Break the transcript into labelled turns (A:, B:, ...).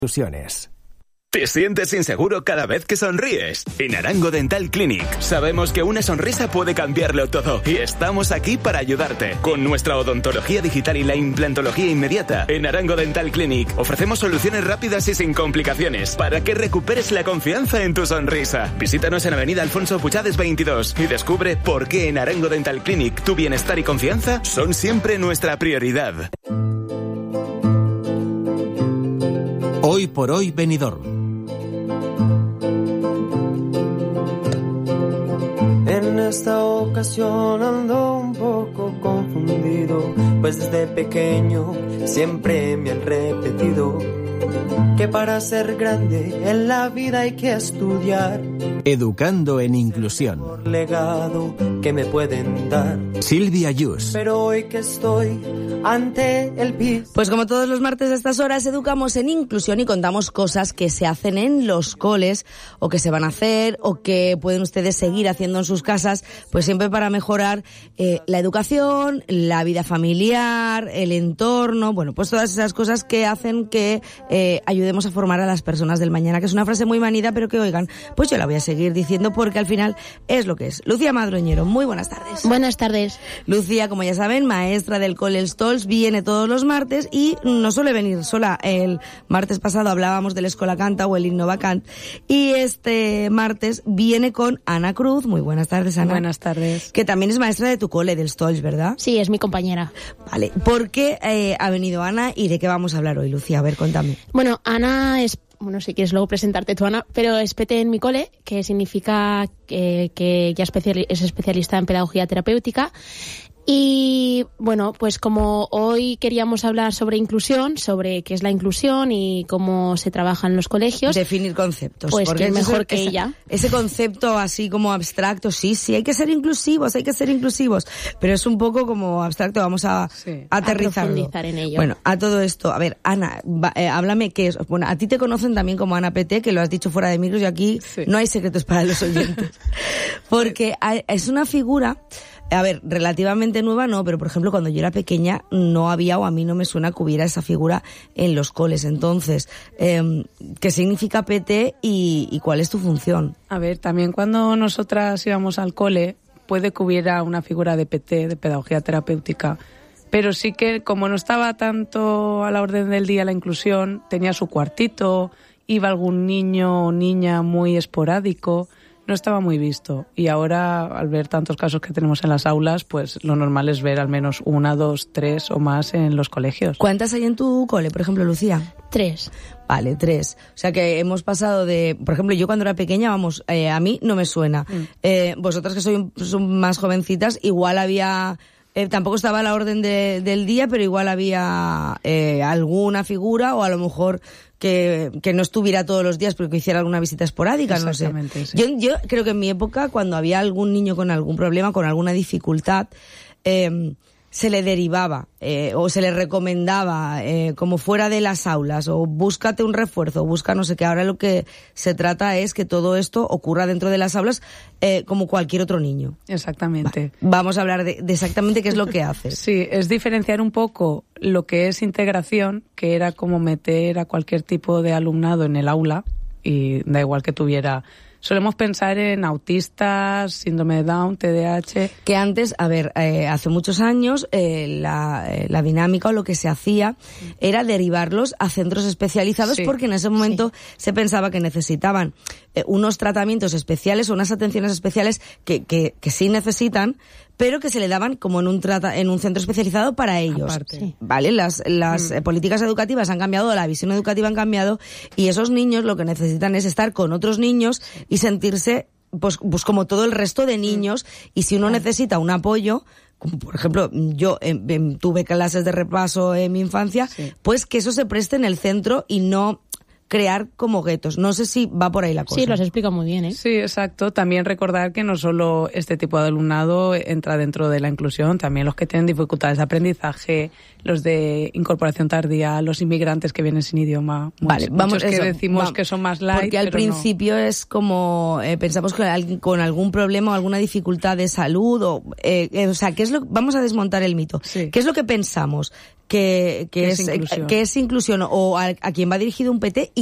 A: Conclusiones.
B: ¿Te sientes inseguro cada vez que sonríes? En Arango Dental Clinic sabemos que una sonrisa puede cambiarlo todo y estamos aquí para ayudarte. Con nuestra odontología digital y la implantología inmediata, en Arango Dental Clinic ofrecemos soluciones rápidas y sin complicaciones para que recuperes la confianza en tu sonrisa. Visítanos en Avenida Alfonso Puchades 22 y descubre por qué en Arango Dental Clinic tu bienestar y confianza son siempre nuestra prioridad.
A: Hoy por hoy Benidorm.
C: En esta ocasión ando un poco confundido, pues desde pequeño siempre me han repetido que para ser grande en la vida hay que estudiar.
A: Educando en inclusión.
C: Por legado que me pueden dar.
A: Silvia Ayús.
C: Pero hoy que estoy ante el piso.
D: Pues como todos los martes a estas horas educamos en inclusión y contamos cosas que se hacen en los coles o que se van a hacer o que pueden ustedes seguir haciendo en sus casas, pues siempre para mejorar la educación, la vida familiar, el entorno, bueno, pues todas esas cosas que hacen que ayudemos a formar a las personas del mañana, que es una frase muy manida, pero que oigan, pues yo la voy a seguir diciendo porque al final es lo que es. Lucía Madroñero, muy buenas tardes.
E: Buenas tardes.
D: Lucía, como ya saben, maestra del Cole Els Tols, viene todos los martes y no suele venir sola. El martes pasado hablábamos del Escola Canta o el Himno Vacant y este martes viene con Ana Cruz. Muy buenas tardes, Ana.
E: Buenas tardes.
D: Que también es maestra de tu cole, dels Tols, ¿verdad?
E: Sí, es mi compañera.
D: Vale, ¿por qué ha venido Ana y de qué vamos a hablar hoy, Lucía? A ver, contame.
E: Bueno, Ana es... Bueno, si quieres luego presentarte tú, Ana, pero es PT en mi cole, que significa que ya es especialista en pedagogía terapéutica. Y bueno, pues como hoy queríamos hablar sobre inclusión, sobre qué es la inclusión y cómo se trabaja en los colegios.
D: Definir conceptos.
E: Pues
D: porque
E: que mejor que ella.
D: Ese concepto así como abstracto, sí, hay que ser inclusivos, pero es un poco como abstracto, vamos a aterrizarlo.
E: A profundizar en ello.
D: Bueno, a todo esto, a ver, Ana, háblame qué es. Bueno, a ti te conocen también como Ana PT, que lo has dicho fuera de micros y aquí no hay secretos para los oyentes. Porque es una figura... A ver, relativamente nueva no, pero por ejemplo cuando yo era pequeña no había, o a mí no me suena que hubiera esa figura en los coles. Entonces, ¿qué significa PT y cuál es tu función?
F: A ver, también cuando nosotras íbamos al cole puede que hubiera una figura de PT, de pedagogía terapéutica, pero sí que como no estaba tanto a la orden del día la inclusión, tenía su cuartito, iba algún niño o niña muy esporádico, no estaba muy visto. Y ahora, al ver tantos casos que tenemos en las aulas, pues lo normal es ver al menos 1, 2, 3 o más en los colegios.
D: ¿Cuántas hay en tu cole, por ejemplo, Lucía?
E: 3.
D: Vale, 3. O sea que hemos pasado de... Por ejemplo, yo cuando era pequeña, vamos, a mí no me suena. Vosotras que son más jovencitas, igual había... tampoco estaba a la orden del día, pero igual había alguna figura o a lo mejor que no estuviera todos los días, pero que hiciera alguna visita esporádica, no sé.
F: Sí.
D: Yo creo que en mi época, cuando había algún niño con algún problema, con alguna dificultad, se le derivaba o se le recomendaba como fuera de las aulas, o búscate un refuerzo, busca no sé qué. Ahora lo que se trata es que todo esto ocurra dentro de las aulas como cualquier otro niño.
F: Exactamente.
D: Vamos a hablar de exactamente qué es lo que haces.
F: Sí, es diferenciar un poco lo que es integración, que era como meter a cualquier tipo de alumnado en el aula, y da igual que tuviera... Solemos pensar en autistas, síndrome de Down, TDAH...
D: Que antes, a ver, hace muchos años la dinámica o lo que se hacía era derivarlos a centros especializados, porque en ese momento se pensaba que necesitaban unos tratamientos especiales o unas atenciones especiales que sí necesitan, pero que se le daban como en un centro especializado para ellos.
F: Aparte.
D: ¿Vale? Las políticas educativas han cambiado, la visión educativa han cambiado, y esos niños lo que necesitan es estar con otros niños y sentirse pues como todo el resto de niños. Y si uno necesita un apoyo, como por ejemplo yo tuve clases de repaso en mi infancia, pues que eso se preste en el centro y no crear como guetos. No sé si va por ahí la cosa.
E: Sí, lo has explicado muy bien, ¿eh?
F: Sí, exacto. También recordar que no solo este tipo de alumnado entra dentro de la inclusión, también los que tienen dificultades de aprendizaje, los de incorporación tardía, los inmigrantes que vienen sin idioma.
D: Vale,
F: muchos que decimos que son más light,
D: porque al
F: pero
D: principio
F: no.
D: Es como pensamos que alguien con algún problema o alguna dificultad de salud o sea, ¿qué es lo? Vamos a desmontar el mito.
F: Sí.
D: ¿Qué es lo que pensamos? que es inclusión o a quien va dirigido un PT